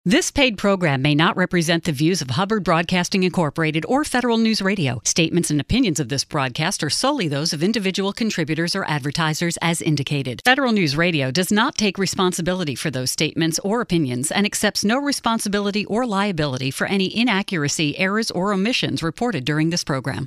This paid program may not represent the views of Hubbard Broadcasting Incorporated or Federal News Radio. Statements and opinions of this broadcast are solely those of individual contributors or advertisers as indicated. Federal News Radio does not take responsibility for those statements or opinions and accepts no responsibility or liability for any inaccuracy, errors, or omissions reported during this program.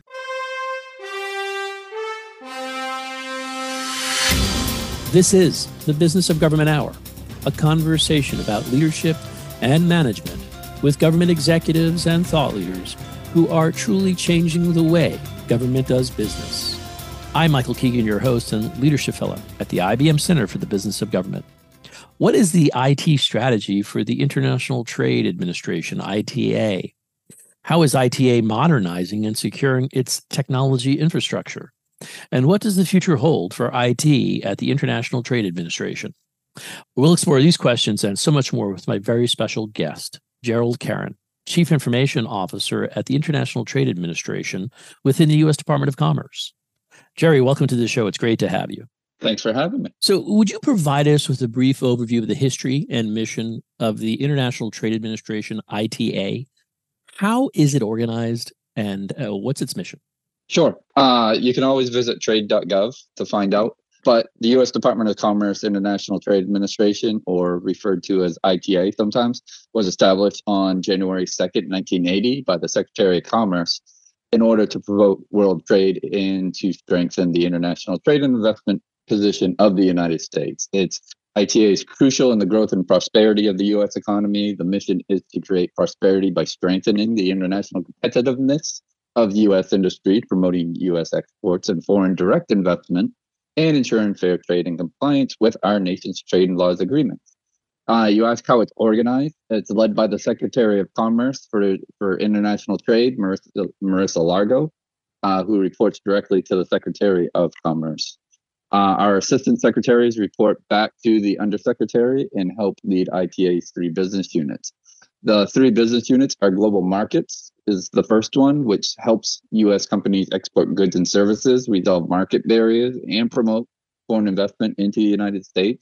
This is the Business of Government Hour, a conversation about leadership and management with government executives and thought leaders who are truly changing the way government does business. I'm Michael Keegan, your host and leadership fellow at the IBM Center for the Business of Government. What is the IT strategy for the International Trade Administration, ITA? How is ITA modernizing and securing its technology infrastructure? And what does the future hold for IT at the International Trade Administration? We'll explore these questions and so much more with my very special guest, Gerald Caron, Chief Information Officer at the International Trade Administration within the U.S. Department of Commerce. Jerry, welcome to the show. It's great to have you. Thanks for having me. So would you provide us with a brief overview of the history and mission of the International Trade Administration, ITA? How is it organized and what's its mission? Sure. You can always visit trade.gov to find out. But the U.S. Department of Commerce International Trade Administration, or referred to as ITA sometimes, was established on January 2nd, 1980 by the Secretary of Commerce in order to promote world trade and to strengthen the international trade and investment position of the United States. ITA is crucial in the growth and prosperity of the U.S. economy. The mission is to create prosperity by strengthening the international competitiveness of U.S. industry, promoting U.S. exports and foreign direct investment, and ensuring fair trade and compliance with our nation's trade and laws agreements. You ask how it's organized. It's led by the Secretary of Commerce for International Trade, Marissa Largo, who reports directly to the Secretary of Commerce. Our assistant secretaries report back to the undersecretary and help lead ITA's three business units. The three business units are Global Markets is the first one, which helps U.S. companies export goods and services, resolve market barriers, and promote foreign investment into the United States.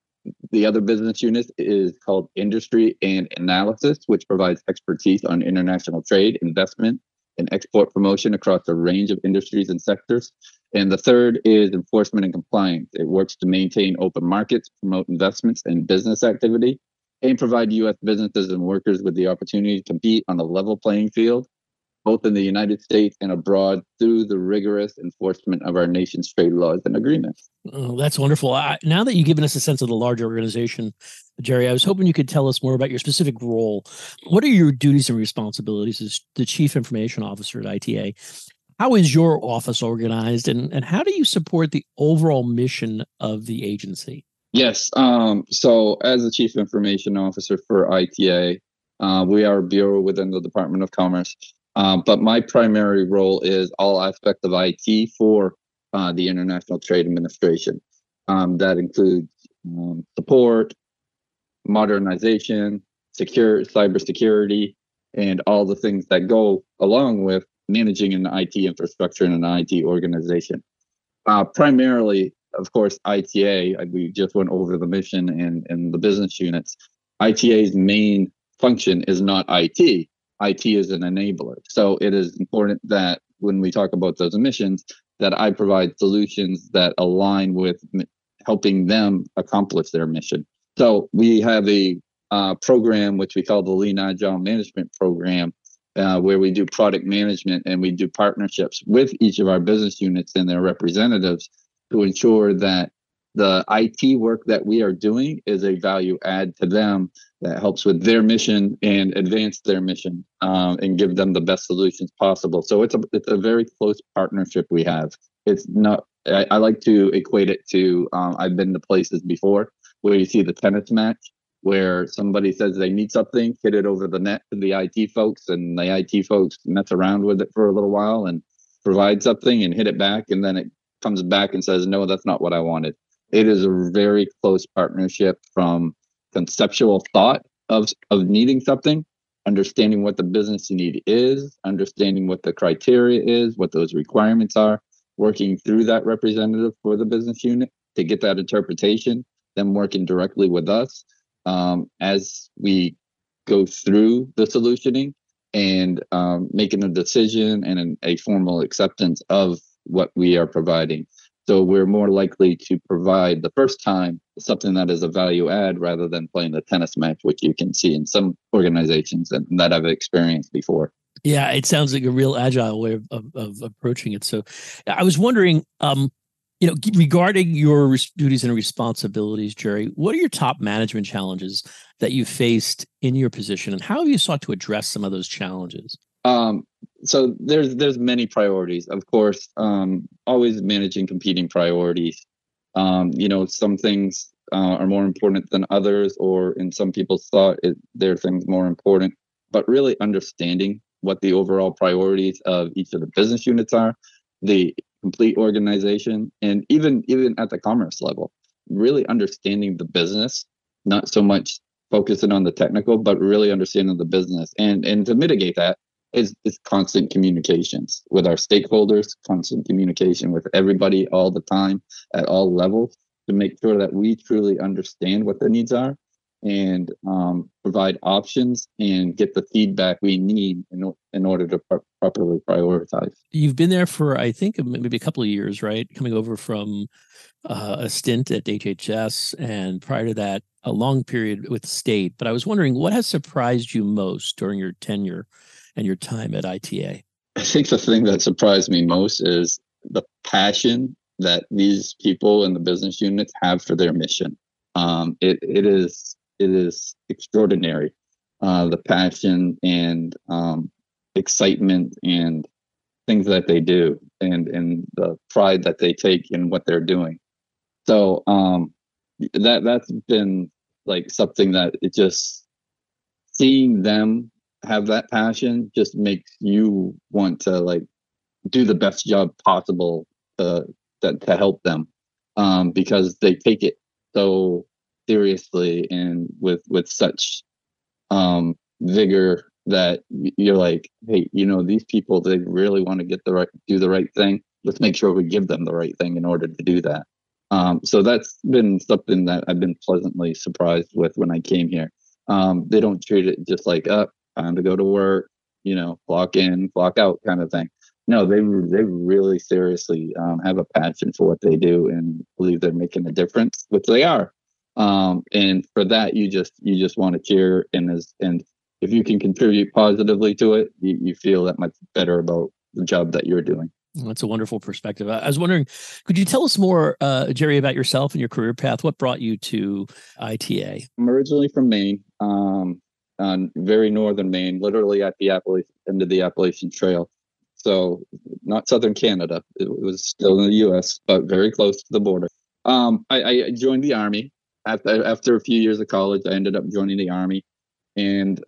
The other business unit is called Industry and Analysis, which provides expertise on international trade, investment, and export promotion across a range of industries and sectors. And the third is Enforcement and Compliance. It works to maintain open markets, promote investments and business activity, and provide U.S. businesses and workers with the opportunity to compete on a level playing field, both in the United States and abroad, through the rigorous enforcement of our nation's trade laws and agreements. Oh, that's wonderful. Now that you've given us a sense of the larger organization, Jerry, I was hoping you could tell us more about your specific role. What are your duties and responsibilities as the Chief Information Officer at ITA? How is your office organized, and how do you support the overall mission of the agency? Yes. So as the Chief Information Officer for ITA, we are a bureau within the Department of Commerce. But my primary role is all aspects of IT for the International Trade Administration. That includes support, modernization, cybersecurity, and all the things that go along with managing an IT infrastructure and an IT organization. Primarily, of course, ITA, we just went over the mission and the business units. ITA's main function is not IT. IT is an enabler. So it is important that when we talk about those missions, that I provide solutions that align with helping them accomplish their mission. So we have a program, which we call the Lean Agile Management Program, where we do product management and we do partnerships with each of our business units and their representatives to ensure that the IT work that we are doing is a value add to them that helps with their mission and advance their mission and give them the best solutions possible. So it's a very close partnership we have. It's not, I like to equate it to, I've been to places before where you see the tennis match, where somebody says they need something, hit it over the net to the IT folks, and the IT folks mess around with it for a little while and provide something and hit it back, and then it comes back and says, no, that's not what I wanted. It is a very close partnership from conceptual thought of needing something, understanding what the business need is, understanding what the criteria is, what those requirements are, working through that representative for the business unit to get that interpretation, then working directly with us as we go through the solutioning and making a decision and a formal acceptance of what we are providing. So we're more likely to provide the first time something that is a value add rather than playing the tennis match, which you can see in some organizations that I've experienced before. Yeah, it sounds like a real agile way of approaching it. So I was wondering, regarding your duties and responsibilities, Jerry, what are your top management challenges that you faced in your position, and how have you sought to address some of those challenges? So there's many priorities, of course, always managing competing priorities. Some things are more important than others, or in some people's thought, there are things more important, but really understanding what the overall priorities of each of the business units are, the complete organization, and even at the commerce level, really understanding the business, not so much focusing on the technical, but really understanding the business. And to mitigate that is constant communications with our stakeholders, constant communication with everybody all the time at all levels to make sure that we truly understand what their needs are and provide options and get the feedback we need in order to properly prioritize. You've been there for, I think, maybe a couple of years, right? Coming over from a stint at HHS, and prior to that, a long period with the state. But I was wondering, what has surprised you most during your tenure and your time at ITA? I think the thing that surprised me most is the passion that these people in the business units have for their mission. It is extraordinary, the passion and excitement and things that they do, and the pride that they take in what they're doing. So that's been like something that it just, seeing them have that passion just makes you want to like do the best job possible to help them, because they take it so seriously and with such vigor that you're like, hey, these people, they really want to do the right thing. Let's make sure we give them the right thing in order to do that. So that's been something that I've been pleasantly surprised with when I came here. They don't treat it just like, time to go to work, clock in, clock out kind of thing. No, they really seriously have a passion for what they do and believe they're making a difference, which they are. And for that, you just want to cheer, and if you can contribute positively to it, you feel that much better about the job that you're doing. That's a wonderful perspective. I was wondering, could you tell us more, Jerry, about yourself and your career path? What brought you to ITA? I'm originally from Maine, very northern Maine, literally at the end of the Appalachian Trail. So not southern Canada. It was still in the U.S., but very close to the border. I joined the Army. After a few years of college, I ended up joining the Army, and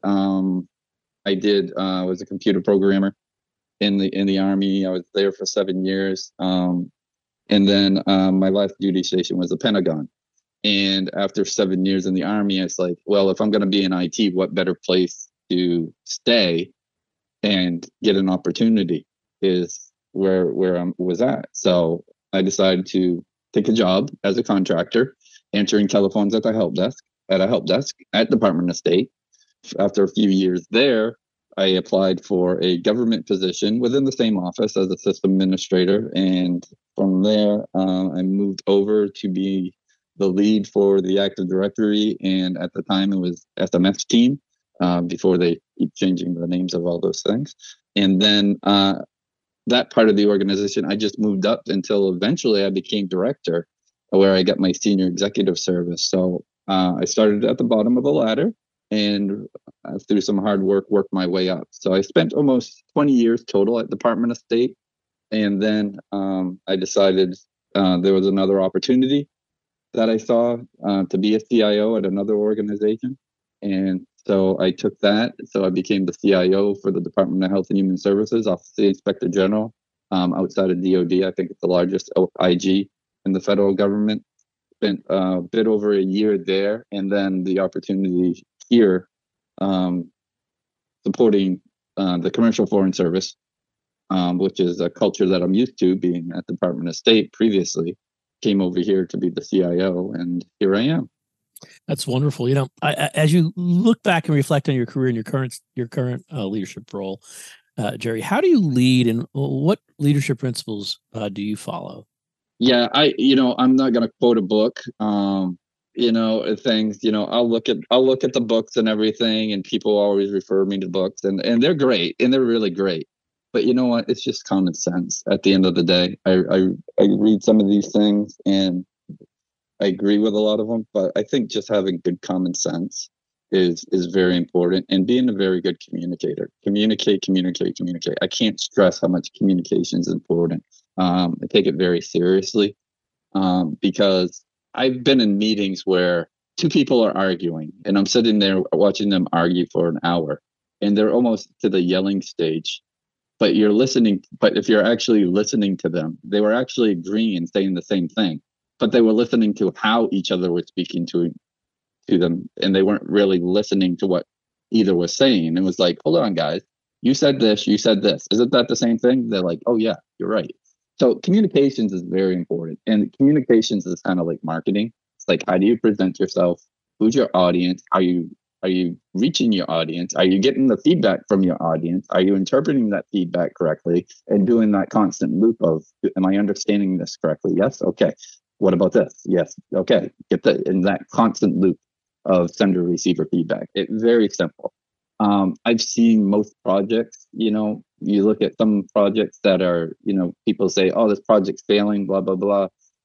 I was a computer programmer in the Army. I was there for 7 years, and then my last duty station was the Pentagon. And after 7 years in the Army, it's like, well, if I'm going to be in IT, what better place to stay and get an opportunity is where I was at. So I decided to take a job as a contractor, answering telephones at a help desk at Department of State. After a few years there, I applied for a government position within the same office as a system administrator. And from there, I moved over to be the lead for the Active Directory. And at the time, it was SMS team, before they keep changing the names of all those things. And then that part of the organization, I just moved up until eventually I became director, where I got my senior executive service. So I started at the bottom of the ladder, and through some hard work, worked my way up. So I spent almost 20 years total at Department of State. And then I decided there was another opportunity that I saw to be a CIO at another organization. And so I took that. So I became the CIO for the Department of Health and Human Services, Office of the Inspector General, outside of DOD. I think it's the largest IG in the federal government. Spent a bit over a year there, and then the opportunity here supporting the Commercial Foreign Service, which is a culture that I'm used to being at the Department of State previously, came over here to be the CIO, and here I am. That's wonderful. As you look back and reflect on your career and your current leadership role, Jerry, how do you lead, and what leadership principles do you follow? Yeah, I'm not going to quote a book. Things. I'll look at the books and everything, and people always refer me to books, and they're great, and they're really great. But you know what? It's just common sense. At the end of the day, I read some of these things, and I agree with a lot of them. But I think just having good common sense is very important, and being a very good communicator. Communicate. I can't stress how much communication is important. I take it very seriously, because I've been in meetings where two people are arguing, and I'm sitting there watching them argue for an hour, and they're almost to the yelling stage. But you're listening. But if you're actually listening to them, they were actually agreeing and saying the same thing, but they were listening to how each other was speaking to them, and they weren't really listening to what either was saying. It was like, hold on, guys, you said this, isn't that the same thing? They're like, oh yeah, you're right. So communications is very important, and communications is kind of like marketing. It's like, how do you present yourself? Who's your audience? Are you reaching your audience? Are you getting the feedback from your audience? Are you interpreting that feedback correctly and doing that constant loop of, am I understanding this correctly? Yes. Okay. What about this? Yes. Okay. Get in that constant loop of sender receiver feedback. It's very simple. I've seen most projects, you look at some projects that are, people say, oh, this project's failing, blah, blah, blah.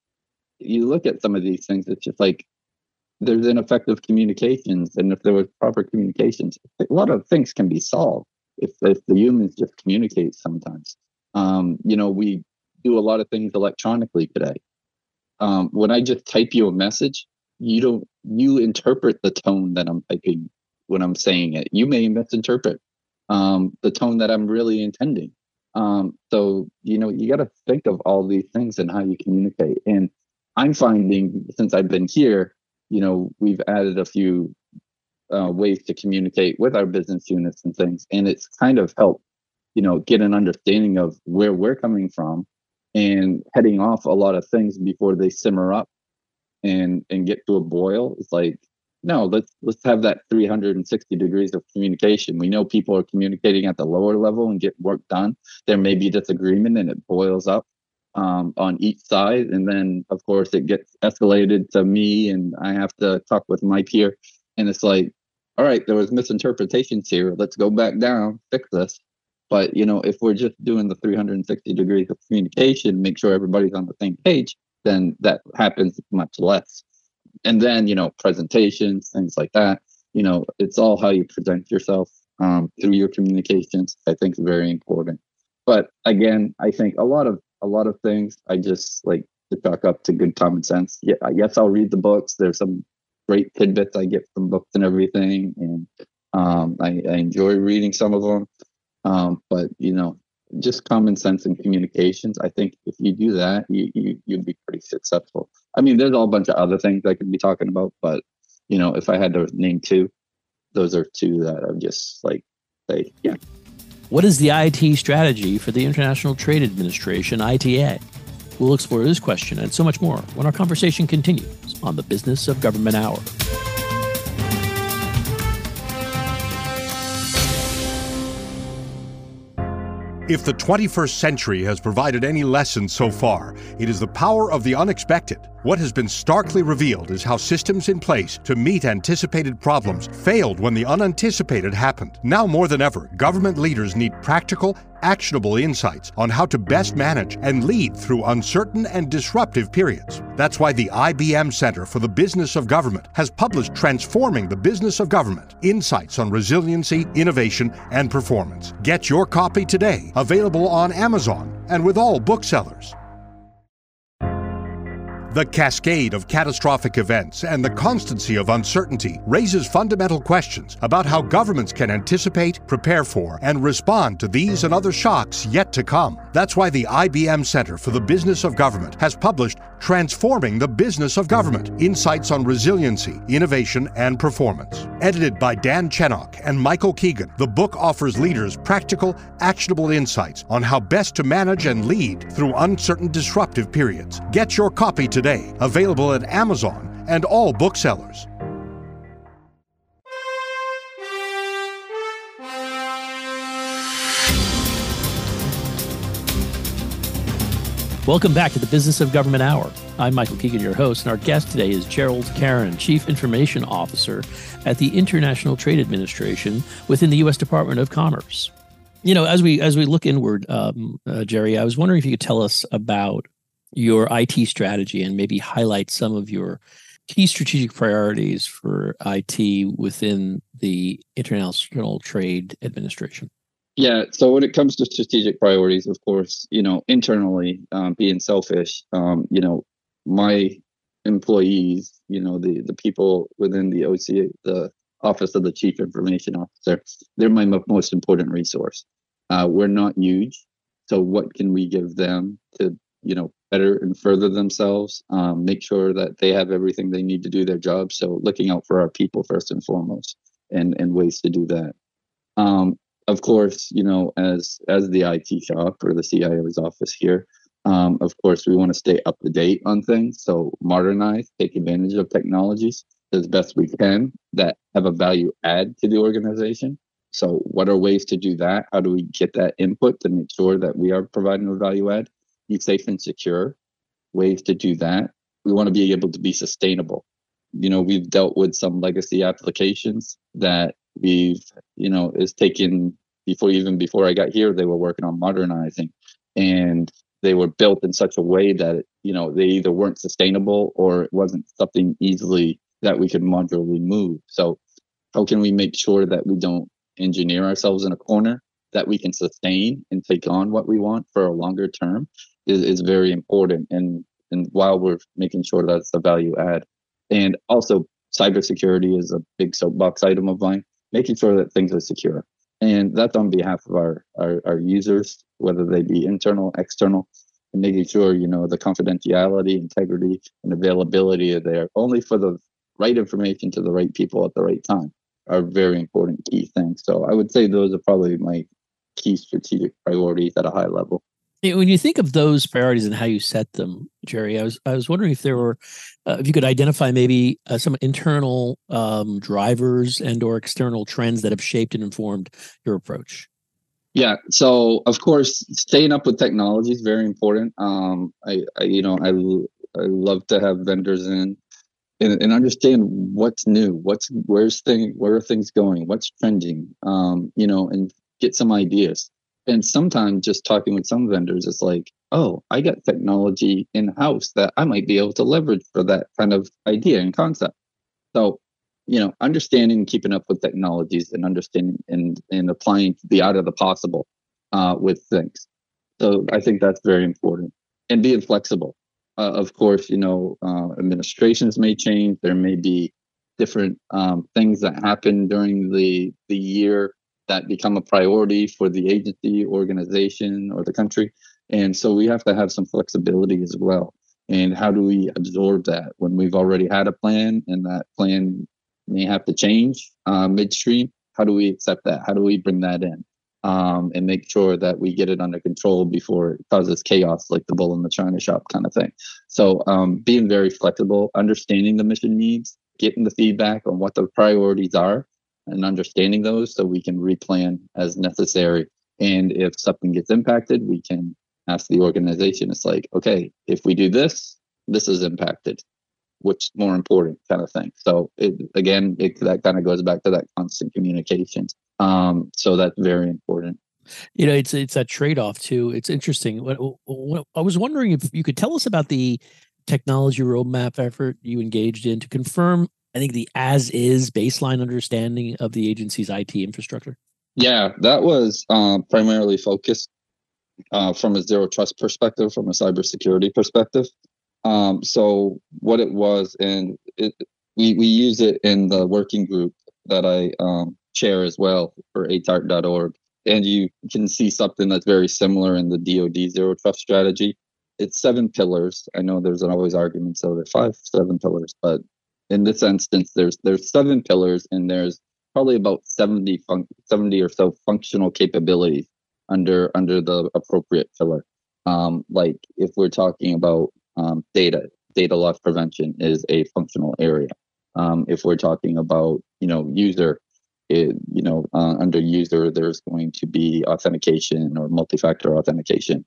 You look at some of these things, it's just like, there's ineffective communications. And if there was proper communications, a lot of things can be solved if the humans just communicate sometimes. We do a lot of things electronically today. When I just type you a message, you interpret the tone that I'm typing when I'm saying it. You may misinterpret the tone that I'm really intending. So, you got to think of all these things and how you communicate. And I'm finding, since I've been here, we've added a few ways to communicate with our business units and things. And it's kind of helped, get an understanding of where we're coming from and heading off a lot of things before they simmer up and get to a boil. It's like, no, let's have that 360 degrees of communication. We know people are communicating at the lower level and get work done. There may be disagreement and it boils up on each side. And then, of course, it gets escalated to me and I have to talk with my peer. And it's like, all right, there was misinterpretations here. Let's go back down, fix this. But, if we're just doing the 360 degrees of communication, make sure everybody's on the same page, then that happens much less. And then, presentations, things like that, it's all how you present yourself through your communications, I think is very important. But again, I think a lot of things I just like to chalk up to good common sense. Yeah, yes, I'll read the books. There's some great tidbits I get from books and everything. And I enjoy reading some of them. But, just common sense and communications. I think if you do that, you'd be pretty successful. I mean, there's a whole bunch of other things I could be talking about, but if I had to name two, those are two that I'm just like, say, yeah. What is the IT strategy for the International Trade Administration, ITA? We'll explore this question and so much more when our conversation continues on the Business of Government Hour. If the 21st century has provided any lesson so far, it is the power of the unexpected. What has been starkly revealed is how systems in place to meet anticipated problems failed when the unanticipated happened. Now more than ever, government leaders need practical, actionable insights on how to best manage and lead through uncertain and disruptive periods. That's why the IBM Center for the Business of Government has published Transforming the Business of Government: Insights on Resiliency, Innovation, and Performance. Get your copy today, available on Amazon and with all booksellers. The cascade of catastrophic events and the constancy of uncertainty raises fundamental questions about how governments can anticipate, prepare for, and respond to these and other shocks yet to come. That's why the IBM Center for the Business of Government has published Transforming the Business of Government: Insights on Resiliency, Innovation, and Performance. Edited by Dan Chenok and Michael Keegan, the book offers leaders practical, actionable insights on how best to manage and lead through uncertain, disruptive periods. Get your copy today, available at Amazon and all booksellers. Welcome back to the Business of Government Hour. I'm Michael Keegan, your host, and our guest today is Gerald Caron, Chief Information Officer at the International Trade Administration within the U.S. Department of Commerce. You know, as we look inward, Jerry, I was wondering if you could tell us about your IT strategy and maybe highlight some of your key strategic priorities for IT within the International Trade Administration. Yeah. So when it comes to strategic priorities, of course, internally, being selfish, my employees, the people within the OCA, the Office of the Chief Information Officer, they're my most important resource. We're not huge. So what can we give them to, better and further themselves, make sure that they have everything they need to do their job. So looking out for our people first and foremost, and ways to do that. Of course, as the IT shop or the CIO's office here, of course, we want to stay up to date on things. So modernize, take advantage of technologies as best we can that have a value add to the organization. So what are ways to do that? How do we get that input to make sure that we are providing a value add? Be safe and secure. Ways to do that. We want to be able to be sustainable. We've dealt with some legacy applications that is taken before I got here, they were working on modernizing, and they were built in such a way that, they either weren't sustainable or it wasn't something easily that we could modularly move. So how can we make sure that we don't engineer ourselves in a corner, that we can sustain and take on what we want for a longer term is very important. And while we're making sure that's the value add. And also cybersecurity is a big soapbox item of mine, making sure that things are secure. And that's on behalf of our users, whether they be internal, external, and making sure, the confidentiality, integrity, and availability are there only for the right information to the right people at the right time are very important key things. So I would say those are probably my key strategic priorities at a high level. When you think of those priorities and how you set them, Jerry, I was wondering if there were, if you could identify maybe some internal drivers and or external trends that have shaped and informed your approach. Yeah. So of course, staying up with technology is very important. I love to have vendors in and understand what's new, where are things going, what's trending, and get some ideas. And sometimes just talking with some vendors, it's like, oh, I got technology in-house that I might be able to leverage for that kind of idea and concept. So, understanding, keeping up with technologies and understanding and applying the art of the possible with things. So I think that's very important. And being flexible. Of course, administrations may change. There may be different things that happen during the year that become a priority for the agency, organization, or the country. And so we have to have some flexibility as well. And how do we absorb that when we've already had a plan and that plan may have to change midstream? How do we accept that? How do we bring that in and make sure that we get it under control before it causes chaos, like the bull in the china shop kind of thing? So being very flexible, understanding the mission needs, getting the feedback on what the priorities are, and understanding those so we can replan as necessary. And if something gets impacted, we can ask the organization. It's like, okay, if we do this, this is impacted. Which more important kind of thing. So that kind of goes back to that constant communication. So that's very important. It's that trade-off too. It's interesting. I was wondering if you could tell us about the technology roadmap effort you engaged in to confirm, I think, the as-is baseline understanding of the agency's IT infrastructure. Yeah, that was primarily focused from a zero trust perspective, from a cybersecurity perspective. So what it was, and we use it in the working group that I chair as well for ATART.org. And you can see something that's very similar in the DoD zero trust strategy. It's 7 pillars. I know there's always arguments over 7 pillars, but in this instance, there's 7 pillars, and there's probably about 70 or so functional capabilities under the appropriate pillar. Like if we're talking about data loss prevention is a functional area. If we're talking about user under user, there's going to be authentication or multi-factor authentication.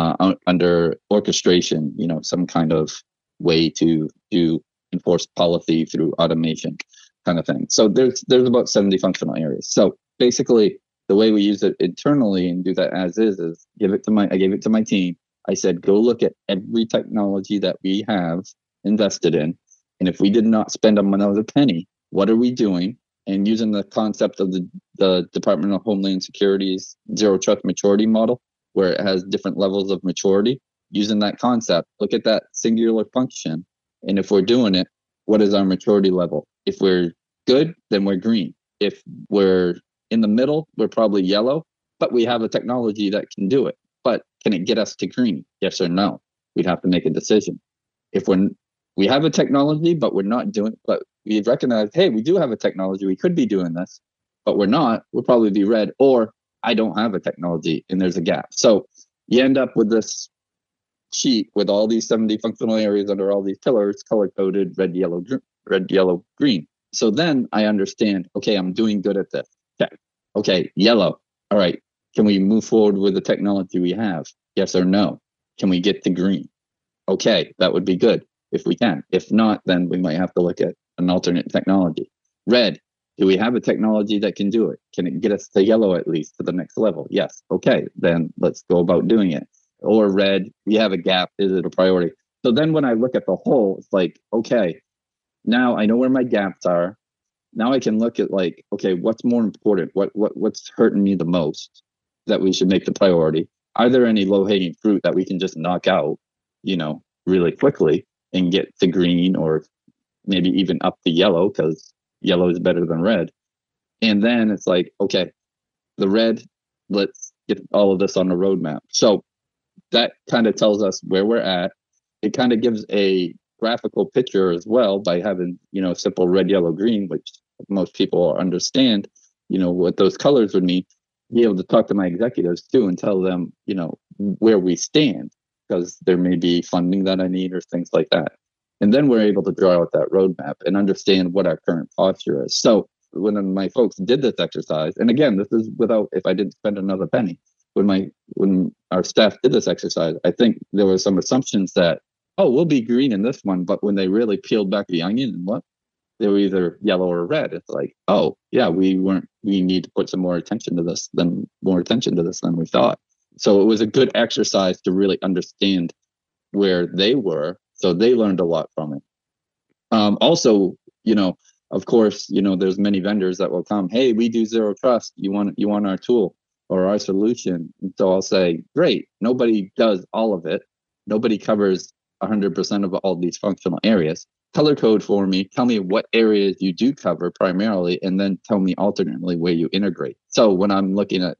Under orchestration, some kind of way to enforce policy through automation kind of thing. So there's about 70 functional areas. So basically, the way we use it internally and do that as is I gave it to my team. I said, go look at every technology that we have invested in. And if we did not spend another penny, what are we doing? And using the concept of the Department of Homeland Security's Zero Trust maturity model, where it has different levels of maturity, using that concept, look at that singular function. And if we're doing it, what is our maturity level? If we're good, then we're green. If we're in the middle, we're probably yellow, but we have a technology that can do it. But can it get us to green? Yes or no? We'd have to make a decision. If we have a technology, but we're not doing, but we've recognized, hey, we do have a technology, we could be doing this, but we're not, we'll probably be red, or I don't have a technology and there's a gap. So you end up with this sheet with all these 70 functional areas under all these pillars, color-coded, red, yellow, green. So then I understand, okay, I'm doing good at this. Okay, yellow. All right, can we move forward with the technology we have? Yes or no? Can we get to green? Okay, that would be good if we can. If not, then we might have to look at an alternate technology. Red, do we have a technology that can do it? Can it get us to yellow at least to the next level? Yes. Okay, then let's go about doing it. Or red, we have a gap. Is it a priority? So then when I look at the whole, it's like, okay, now I know where my gaps are. Now I can look at like, okay, what's more important? What's hurting me the most that we should make the priority? Are there any low-hanging fruit that we can just knock out, really quickly and get to green or maybe even up to yellow, because yellow is better than red. And then it's like, okay, the red, let's get all of this on the roadmap. So that kind of tells us where we're at. It kind of gives a graphical picture as well by having, simple red, yellow, green, which most people understand, what those colors would mean. Be able to talk to my executives too and tell them, where we stand, because there may be funding that I need or things like that. And then we're able to draw out that roadmap and understand what our current posture is. So when my folks did this exercise, and again, this is without, if I didn't spend another penny, when our staff did this exercise, I think there were some assumptions that, we'll be green in this one. But when they really peeled back the onion and they were either yellow or red. It's like, oh yeah, we need to put some more attention to this than we thought. So it was a good exercise to really understand where they were. So they learned a lot from it. Also, of course, there's many vendors that will come, hey, we do Zero Trust. You want our tool or our solution? And so I'll say, great. Nobody does all of it. Nobody covers 100% of all these functional areas. Color code for me. Tell me what areas you do cover primarily, and then tell me alternately where you integrate. So when I'm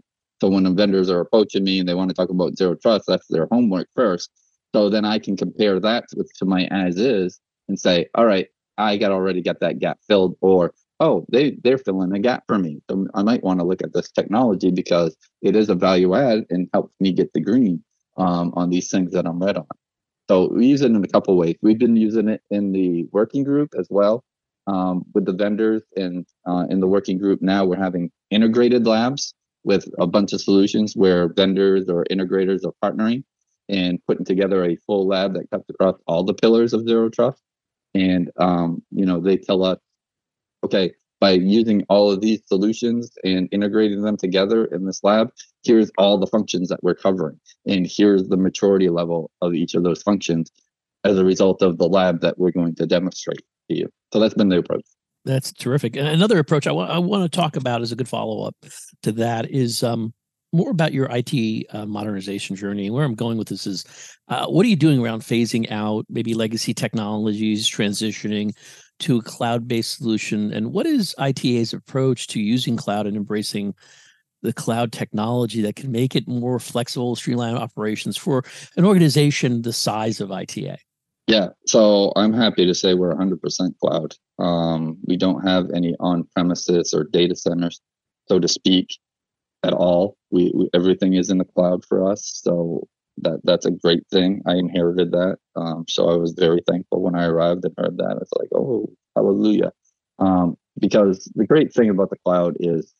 when vendors are approaching me and they want to talk about Zero Trust, that's their homework first. So then I can compare that to my as is and say, all right, I already got that gap filled, or, they're filling a gap for me. So I might want to look at this technology because it is a value add and helps me get the green on these things that I'm red on. So we use it in a couple of ways. We've been using it in the working group as well with the vendors. And in the working group now, we're having integrated labs with a bunch of solutions where vendors or integrators are partnering and putting together a full lab that cuts across all the pillars of Zero Trust. And, they tell us, okay, by using all of these solutions and integrating them together in this lab, here's all the functions that we're covering. And here's the maturity level of each of those functions as a result of the lab that we're going to demonstrate to you. So that's been the approach. That's terrific. And another approach I want to talk about as a good follow-up to that is more about your IT modernization journey. And where I'm going with this is, what are you doing around phasing out maybe legacy technologies, transitioning to a cloud-based solution? And what is ITA's approach to using cloud and embracing the cloud technology that can make it more flexible, streamline operations for an organization the size of ITA? Yeah, so I'm happy to say we're 100% cloud. We don't have any on-premises or data centers, so to speak, at all. We everything is in the cloud for us, so that's a great thing. I inherited that, so I was very thankful when I arrived and heard that. I was like, oh, hallelujah. because the great thing about the cloud is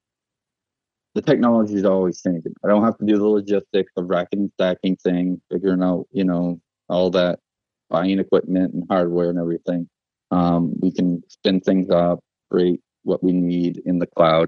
the technology is always changing. I don't have to do the logistics of racking and stacking things, figuring out, all that, buying equipment and hardware and everything. We can spin things up, create what we need in the cloud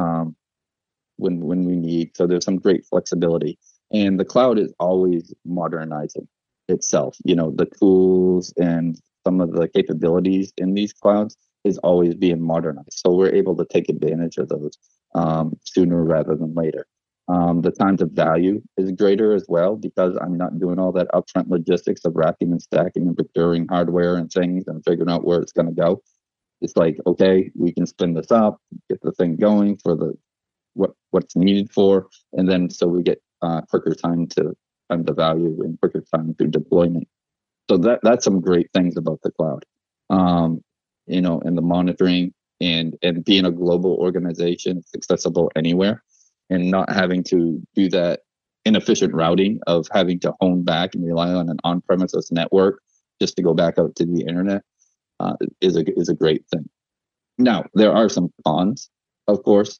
when we need. So there's some great flexibility. And the cloud is always modernizing itself. The tools and some of the capabilities in these clouds is always being modernized. So we're able to take advantage of those sooner rather than later. The time to value is greater as well because I'm not doing all that upfront logistics of racking and stacking and procuring hardware and things and figuring out where it's going to go. It's like, okay, we can spin this up, get the thing going for the what's needed for, and then so we get quicker time to value and quicker time to deployment. So that's some great things about the cloud, and the monitoring and being a global organization, it's accessible anywhere, and not having to do that inefficient routing of having to hone back and rely on an on-premises network just to go back out to the internet is a great thing. Now, there are some cons, of course.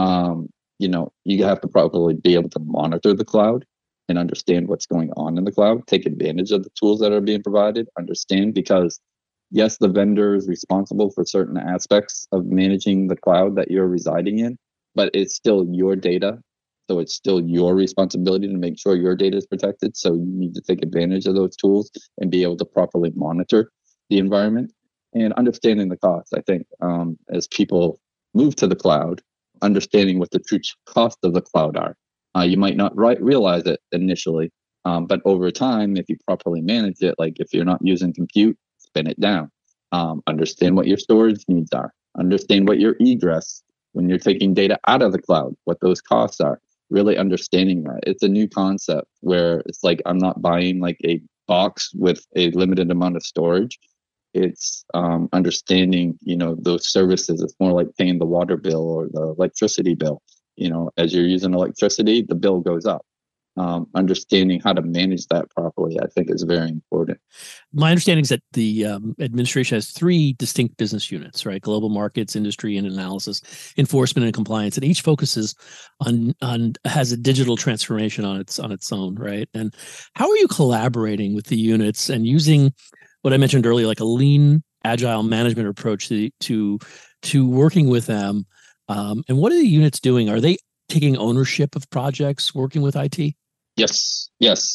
You have to probably be able to monitor the cloud and understand what's going on in the cloud, take advantage of the tools that are being provided, understand because yes, the vendor is responsible for certain aspects of managing the cloud that you're residing in, but it's still your data. So it's still your responsibility to make sure your data is protected. So you need to take advantage of those tools and be able to properly monitor the environment and understanding the costs. I think as people move to the cloud, understanding what the true costs of the cloud are. You might not realize it initially, but over time, if you properly manage it, like if you're not using compute, spin it down. Understand what your storage needs are. Understand what your egress, when you're taking data out of the cloud, what those costs are. Really understanding that. It's a new concept where it's like I'm not buying like a box with a limited amount of storage. It's understanding, those services. It's more like paying the water bill or the electricity bill. As you're using electricity, the bill goes up. Understanding how to manage that properly, I think, is very important. My understanding is that the administration has 3 distinct business units, right? Global markets, industry and analysis, enforcement and compliance, and each focuses on has a digital transformation on its own, right? And how are you collaborating with the units and using what I mentioned earlier, like a lean, agile management approach to working with them? And what are the units doing? Are they taking ownership of projects, working with IT? Yes.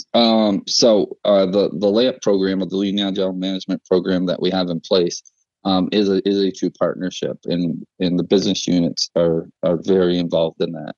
So the layup program of the Lean Agile Management program that we have in place is a true partnership, and the business units are very involved in that.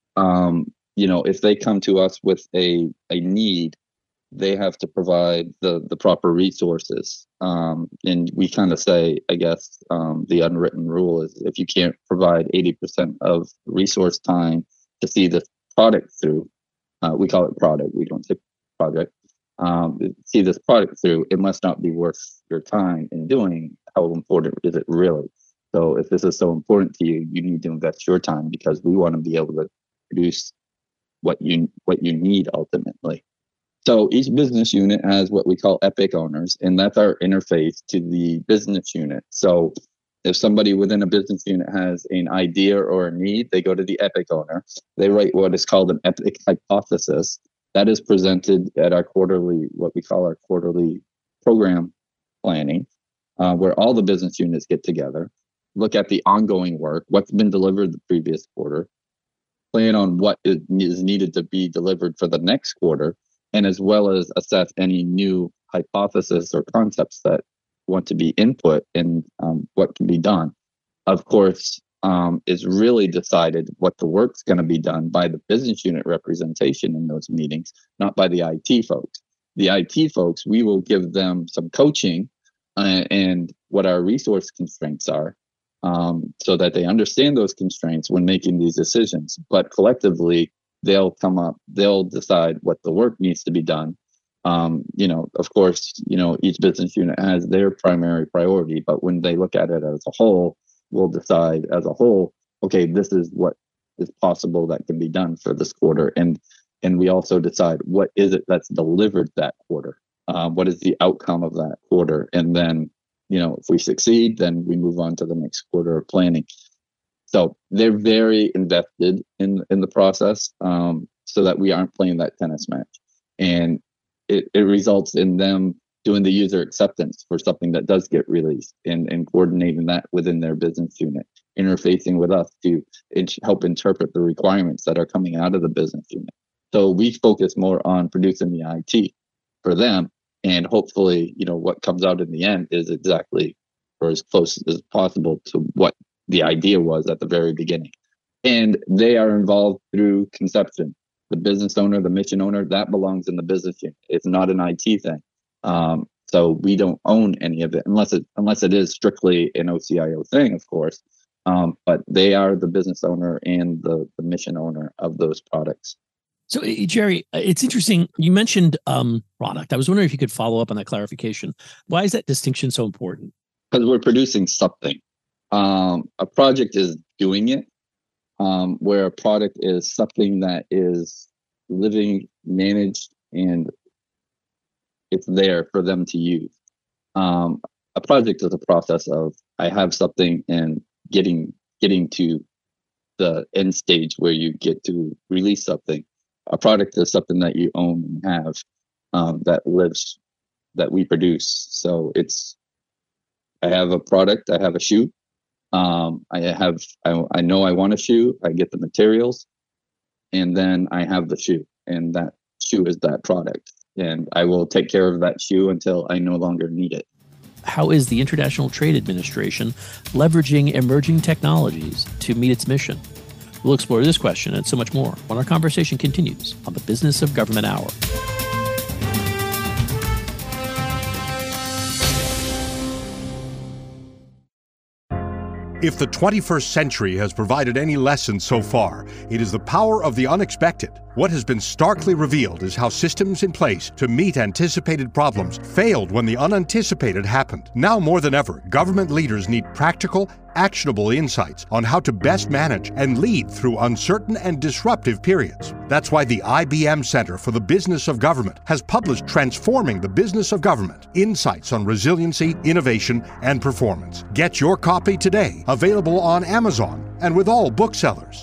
If they come to us with a need, they have to provide the proper resources. And we kind of say, I guess, the unwritten rule is if you can't provide 80% of resource time to see the product through, we call it product, we don't say project, see this product through, it must not be worth your time in doing. How important is it really? So if this is so important to you, you need to invest your time because we want to be able to produce what you need ultimately. So each business unit has what we call epic owners, and that's our interface to the business unit. So if somebody within a business unit has an idea or a need, they go to the epic owner. They write what is called an epic hypothesis. That is presented at our quarterly, what we call our quarterly program planning, where all the business units get together, look at the ongoing work, what's been delivered the previous quarter, plan on what is needed to be delivered for the next quarter, and as well as assess any new hypothesis or concepts that want to be input and what can be done. Of course, is really decided what the work's going to be done by the business unit representation in those meetings, not by the IT folks. The IT folks, we will give them some coaching and what our resource constraints are, so that they understand those constraints when making these decisions. But collectively, they'll decide what the work needs to be done. Of course, each business unit has their primary priority, but when they look at it as a whole, we'll decide as a whole, okay, this is what is possible that can be done for this quarter. And we also decide what is it that's delivered that quarter? What is the outcome of that quarter? And then if we succeed, then we move on to the next quarter of planning. So they're very invested in the process, so that we aren't playing that tennis match. And it results in them doing the user acceptance for something that does get released, and coordinating that within their business unit, interfacing with us to help interpret the requirements that are coming out of the business unit. So we focus more on producing the IT for them, and hopefully, what comes out in the end is exactly or as close as possible to what the idea was at the very beginning. And they are involved through conception. The business owner, the mission owner, that belongs in the business unit. It's not an IT thing. So we don't own any of it unless it is strictly an OCIO thing, of course. But they are the business owner and the mission owner of those products. So, Jerry, it's interesting. You mentioned product. I was wondering if you could follow up on that clarification. Why is that distinction so important? Because we're producing something. A project is doing it, where a product is something that is living, managed, and it's there for them to use. A project is a process of I have something and getting to the end stage where you get to release something. A product is something that you own and have, that lives, that we produce. So I have a product, I have a shoe. I know I want a shoe, I get the materials, and then I have the shoe, and that shoe is that product. And I will take care of that shoe until I no longer need it. How is the International Trade Administration leveraging emerging technologies to meet its mission? We'll explore this question and so much more when our conversation continues on the Business of Government Hour. If the 21st century has provided any lesson so far, it is the power of the unexpected. What has been starkly revealed is how systems in place to meet anticipated problems failed when the unanticipated happened. Now more than ever, government leaders need practical, actionable insights on how to best manage and lead through uncertain and disruptive periods. That's why the IBM Center for the Business of Government has published Transforming the Business of Government: Insights on Resiliency, Innovation, and Performance. Get your copy today, available on Amazon and with all booksellers.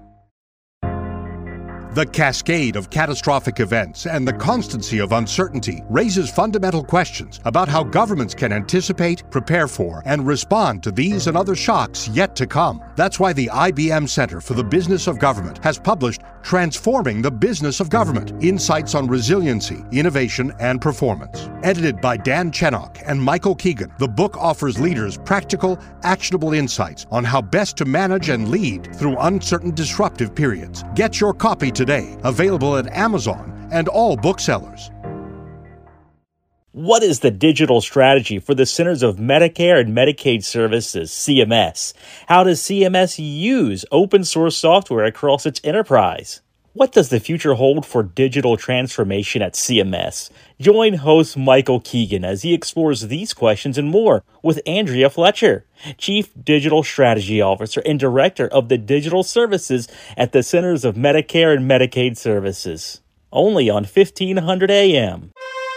The cascade of catastrophic events and the constancy of uncertainty raises fundamental questions about how governments can anticipate, prepare for, and respond to these and other shocks yet to come. That's why the IBM Center for the Business of Government has published Transforming the Business of Government: Insights on Resiliency, Innovation, and Performance. Edited by Dan Chenok and Michael Keegan, the book offers leaders practical, actionable insights on how best to manage and lead through uncertain, disruptive periods. Get your copy today, available at Amazon and all booksellers. What is the digital strategy for the Centers of Medicare and Medicaid Services, CMS? How does CMS use open source software across its enterprise? What does the future hold for digital transformation at CMS? Join host Michael Keegan as he explores these questions and more with Andrea Fletcher, Chief Digital Strategy Officer and Director of the Digital Services at the Centers of Medicare and Medicaid Services. Only on 1500 AM.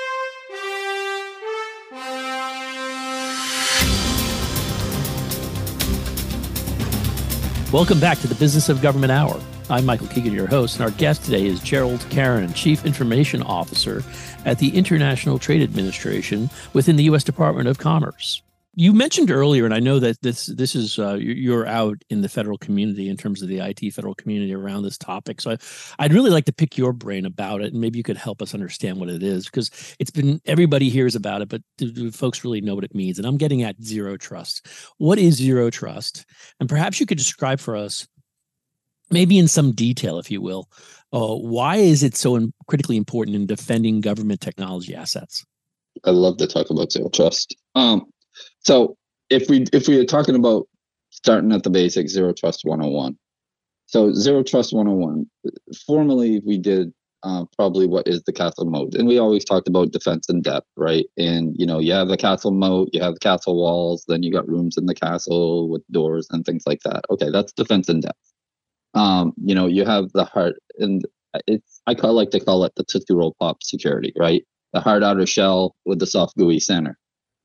Welcome back to the Business of Government Hour. I'm Michael Keegan, your host, and our guest today is Gerald Caron, Chief Information Officer at the International Trade Administration within the U.S. Department of Commerce. You mentioned earlier, and I know that this is you're out in the federal community in terms of the IT federal community around this topic. So I'd really like to pick your brain about it, and maybe you could help us understand what it is, because everybody hears about it, but do folks really know what it means? And I'm getting at zero trust. What is zero trust? And perhaps you could describe for us, maybe in some detail, if you will, why is it so critically important in defending government technology assets? I love to talk about zero trust. So if we are talking about starting at the basics, Zero Trust 101. So Zero Trust 101, formally we did probably what is the castle moat. And we always talked about defense in depth, right? And, you have the castle moat, you have the castle walls, then you got rooms in the castle with doors and things like that. Okay, that's defense in depth. You have the heart, and I like to call it the Tootsie Roll Pop security, right? The hard outer shell with the soft gooey center.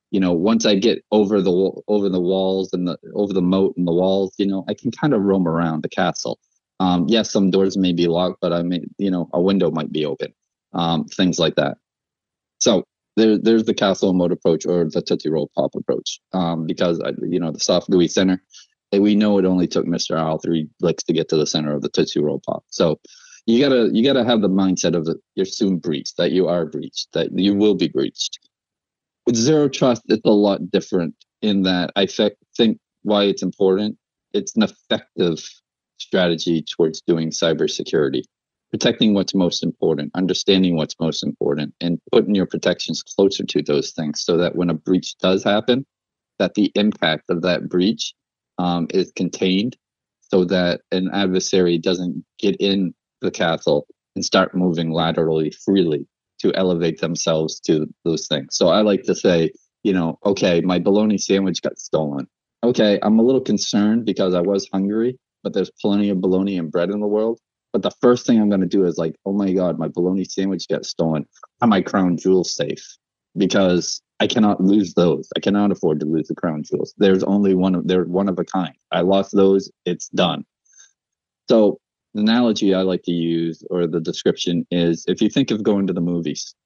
once I get over the walls and over the moat and the walls, I can kind of roam around the castle. Yes, some doors may be locked, but a window might be open. Things like that. So there's the castle mode approach, or the Tootsie Roll Pop approach. Because the soft gooey center, we know it only took Mr. Owl 3 licks to get to the center of the Tootsie Roll Pop. So you gotta have the mindset of you're soon breached, that you are breached, that you will be breached. With Zero Trust, it's a lot different in that I think why it's important. It's an effective strategy towards doing cybersecurity, protecting what's most important, understanding what's most important, and putting your protections closer to those things so that when a breach does happen, that the impact of that breach is contained, so that an adversary doesn't get in the castle and start moving laterally freely to elevate themselves to those things. So I like to say, okay, my bologna sandwich got stolen. Okay, I'm a little concerned because I was hungry, but there's plenty of bologna and bread in the world. But the first thing I'm going to do is like, oh my God, my bologna sandwich got stolen. Are my crown jewels safe? Because I cannot lose those. I cannot afford to lose the crown jewels. They're one of a kind. I lost those, it's done. So the analogy I like to use, or the description, is if you think of going to the movies,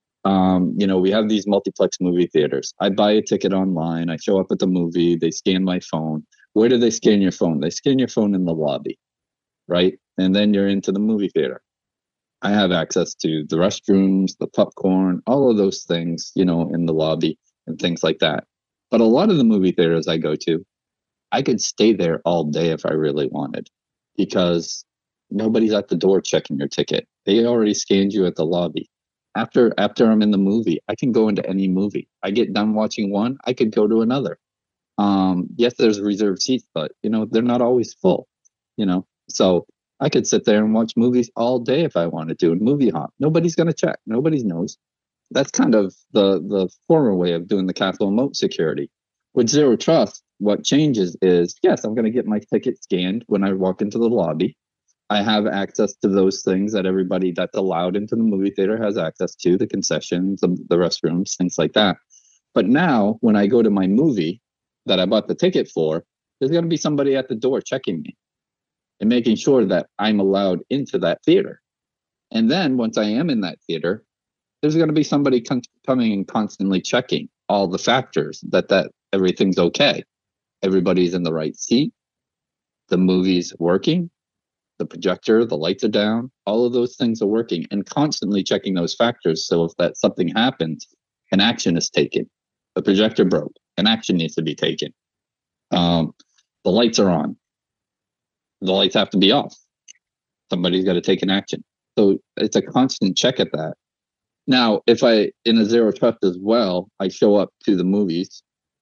we have these multiplex movie theaters. I buy a ticket online. I show up at the movie. They scan my phone. Where do they scan your phone? They scan your phone in the lobby, right? And then you're into the movie theater. I have access to the restrooms, the popcorn, all of those things, in the lobby and things like that. But a lot of the movie theaters I go to, I could stay there all day if I really wanted, because nobody's at the door checking your ticket. They already scanned you at the lobby. After I'm in the movie, I can go into any movie. I get done watching one, I could go to another. Yes, there's reserved seats, but they're not always full. So I could sit there and watch movies all day if I wanted to, and movie hop. Nobody's going to check. Nobody knows. That's kind of the former way of doing the castle moat security. With Zero Trust, what changes is, yes, I'm going to get my ticket scanned when I walk into the lobby. I have access to those things that everybody that's allowed into the movie theater has access to, the concessions, the restrooms, things like that. But now when I go to my movie that I bought the ticket for, there's going to be somebody at the door checking me and making sure that I'm allowed into that theater. And then once I am in that theater, there's going to be somebody coming and constantly checking all the factors that everything's okay. Everybody's in the right seat. The movie's working. The projector, the lights are down. All of those things are working, and constantly checking those factors. So if that something happens, an action is taken. The projector broke. An action needs to be taken. The lights are on. The lights have to be off. Somebody's got to take an action. So it's a constant check at that. Now, if in a Zero Trust as well, I show up to the movies.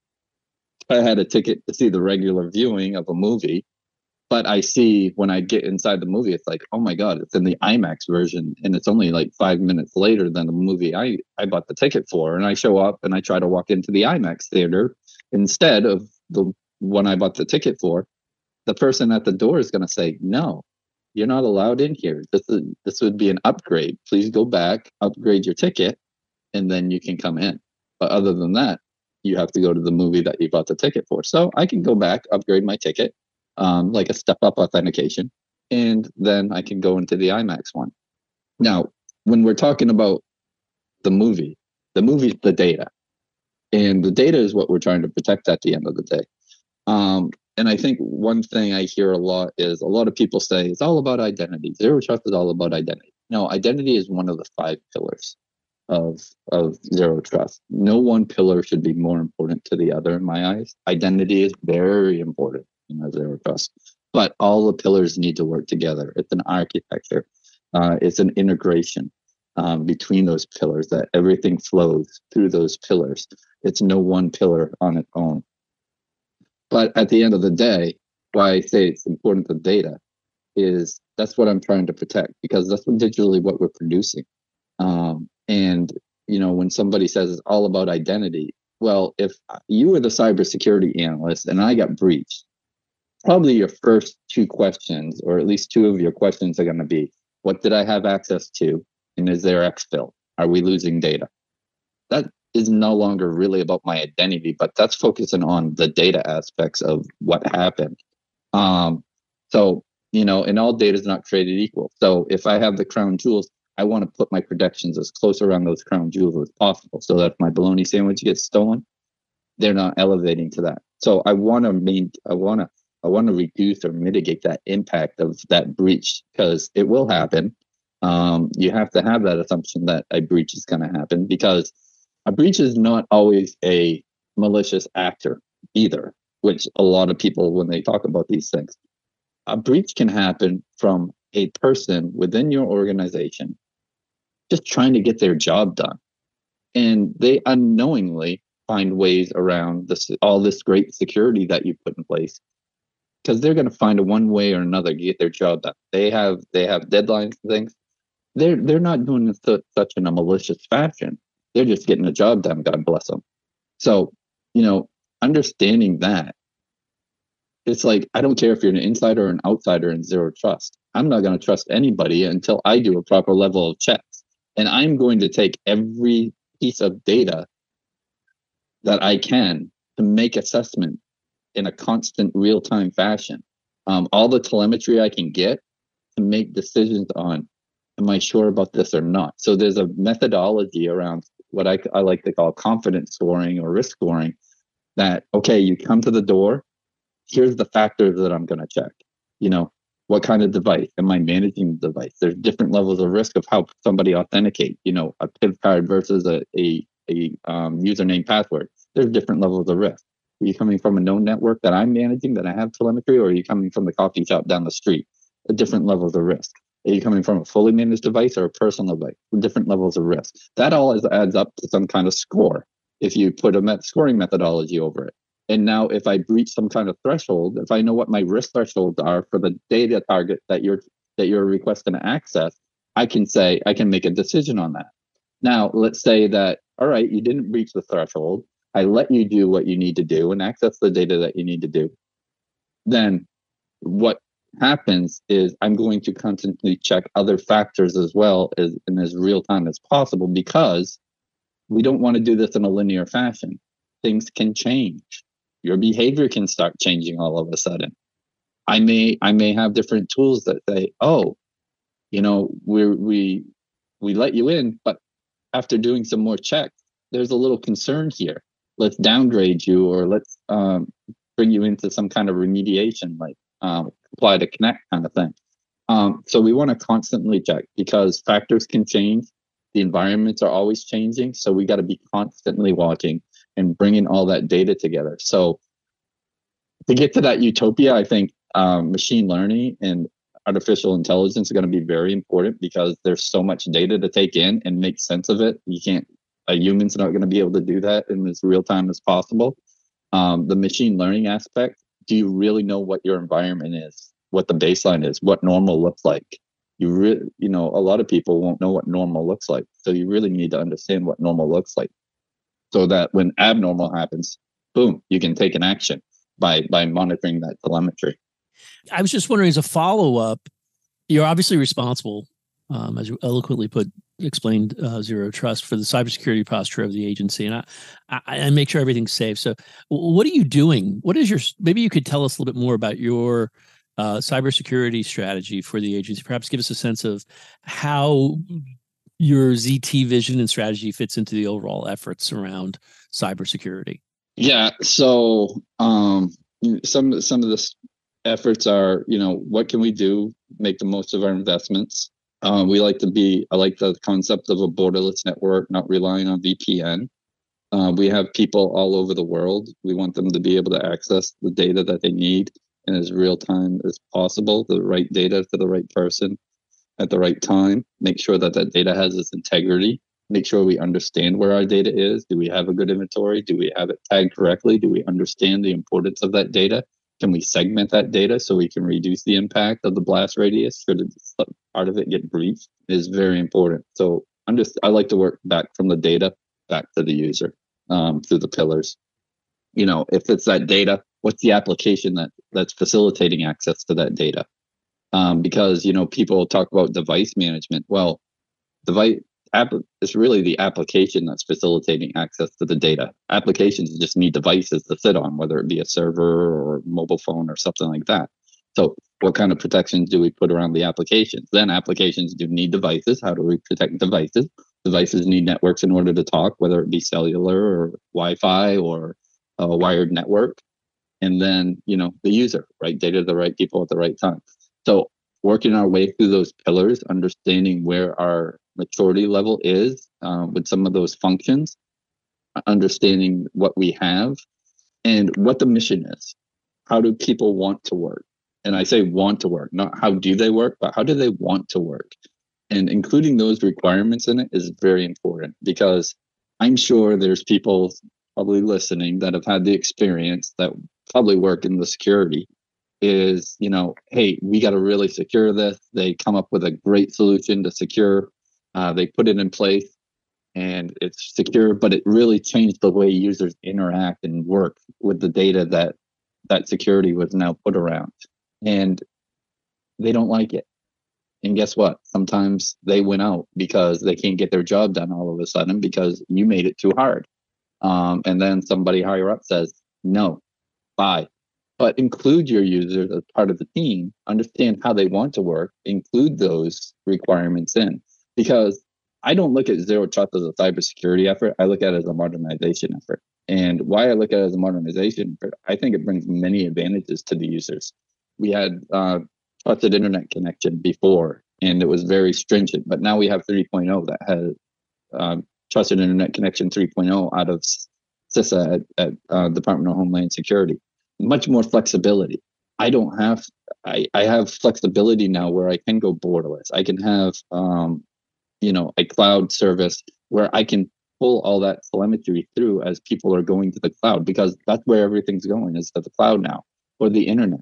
I had a ticket to see the regular viewing of a movie, but I see when I get inside the movie, it's like, oh my God, it's in the IMAX version, and it's only like 5 minutes later than the movie I bought the ticket for. And I show up and I try to walk into the IMAX theater instead of the one I bought the ticket for. The person at the door is going to say, no, you're not allowed in here. This would be an upgrade. Please go back, upgrade your ticket, and then you can come in. But other than that, you have to go to the movie that you bought the ticket for. So I can go back, upgrade my ticket, like a step-up authentication, and then I can go into the IMAX one. Now, when we're talking about the movie's the data. And the data is what we're trying to protect at the end of the day. And I think one thing I hear a lot is a lot of people say it's all about identity. Zero Trust is all about identity. No, identity is one of the 5 pillars of Zero Trust. No one pillar should be more important to the other in my eyes. Identity is very important in Zero Trust, but all the pillars need to work together. It's an architecture. It's an integration between those pillars, that everything flows through those pillars. It's no one pillar on its own. But at the end of the day, why I say it's important to data is that's what I'm trying to protect, because that's digitally what we're producing. And, when somebody says it's all about identity, well, if you were the cybersecurity analyst and I got breached, probably your first 2 questions, or at least 2 of your questions, are going to be, what did I have access to? And is there exfil? Are we losing data? is no longer really about my identity, but that's focusing on the data aspects of what happened. So, and all data is not created equal. So if I have the crown jewels, I want to put my protections as close around those crown jewels as possible, so that if my bologna sandwich gets stolen, they're not elevating to that. So I want to reduce or mitigate that impact of that breach, because it will happen. You have to have that assumption that a breach is going to happen, because a breach is not always a malicious actor either, which a lot of people, when they talk about these things, a breach can happen from a person within your organization just trying to get their job done. And they unknowingly find ways around all this great security that you put in place, because they're going to find a one way or another to get their job done. They have deadlines and things. They're not doing it such in a malicious fashion. They're just getting the job done. God bless them. So, understanding that, it's like, I don't care if you're an insider or an outsider in zero trust. I'm not going to trust anybody until I do a proper level of checks. And I'm going to take every piece of data that I can to make assessment in a constant real-time fashion. All the telemetry I can get to make decisions on, am I sure about this or not? So there's a methodology around what I like to call confidence scoring or risk scoring, that, okay, you come to the door, here's the factors that I'm going to check. What kind of device? Am I managing the device? There's different levels of risk of how somebody authenticates, a PIV card versus a username password. There's different levels of risk. Are you coming from a known network that I'm managing, that I have telemetry, or are you coming from the coffee shop down the street? Different levels of risk. Are you coming from a fully managed device or a personal device? Different levels of risk. That all adds up to some kind of score if you put a scoring methodology over it. And now if I breach some kind of threshold, if I know what my risk thresholds are for the data target that you're requesting to access, I can make a decision on that. Now, let's say that, all right, you didn't breach the threshold. I let you do what you need to do and access the data that you need to do. Then what happens is I'm going to constantly check other factors as well in as real time as possible, because we don't want to do this in a linear fashion. Things can change. Your behavior can start changing all of a sudden. I may have different tools that say, oh, we let you in, but after doing some more checks, there's a little concern here. Let's downgrade you, or let's bring you into some kind of remediation, like apply to connect kind of thing. So we want to constantly check, because factors can change. The environments are always changing. So we got to be constantly watching and bringing all that data together. So to get to that utopia, I think machine learning and artificial intelligence are going to be very important, because there's so much data to take in and make sense of it. A human's not going to be able to do that in as real time as possible. The machine learning aspect, do you really know what your environment is, what the baseline is, what normal looks like? A lot of people won't know what normal looks like. So you really need to understand what normal looks like, so that when abnormal happens, boom, you can take an action by monitoring that telemetry. I was just wondering, as a follow-up, you're obviously responsible, as you eloquently explained, Zero Trust, for the cybersecurity posture of the agency, and I make sure everything's safe. So what are you doing? Maybe you could tell us a little bit more about your cybersecurity strategy for the agency. Perhaps give us a sense of how your ZT vision and strategy fits into the overall efforts around cybersecurity. Yeah. So some of the efforts are, what can we do, make the most of our investments. I like the concept of a borderless network, not relying on VPN. We have people all over the world. We want them to be able to access the data that they need in as real time as possible, the right data to the right person at the right time. Make sure that data has its integrity. Make sure we understand where our data is. Do we have a good inventory? Do we have it tagged correctly? Do we understand the importance of that data? Can we segment that data so we can reduce the impact of the blast radius should part of it get breached? It is very important. So I like to work back from the data back to the user through the pillars. If it's that data, what's the application that's facilitating access to that data? Because people talk about device management. Well, it's really the application that's facilitating access to the data. Applications just need devices to sit on, whether it be a server or mobile phone or something like that. So what kind of protections do we put around the applications? Then applications do need devices. How do we protect devices? Devices need networks in order to talk, whether it be cellular or Wi-Fi or a wired network. And then, the user, right? Data to the right people at the right time. So working our way through those pillars, understanding where our maturity level is with some of those functions, understanding what we have and what the mission is. How do people want to work? And I say want to work, not how do they work, but how do they want to work? And including those requirements in it is very important, because I'm sure there's people probably listening that have had the experience that probably work in the security is, hey, we got to really secure this. They come up with a great solution to secure. They put it in place and it's secure, but it really changed the way users interact and work with the data that security was now put around. And they don't like it. And guess what? Sometimes they win out because they can't get their job done all of a sudden because you made it too hard. And then somebody higher up says, no, bye. But include your users as part of the team, understand how they want to work, include those requirements in. Because I don't look at Zero Trust as a cybersecurity effort. I look at it as a modernization effort. And why I look at it as a modernization effort, I think it brings many advantages to the users. We had trusted internet connection before, and it was very stringent. But now we have 3.0 that has trusted internet connection 3.0 out of CISA at Department of Homeland Security. Much more flexibility. I have flexibility now where I can go borderless. I can have, a cloud service where I can pull all that telemetry through as people are going to the cloud, because that's where everything's going, is to the cloud now, or the internet.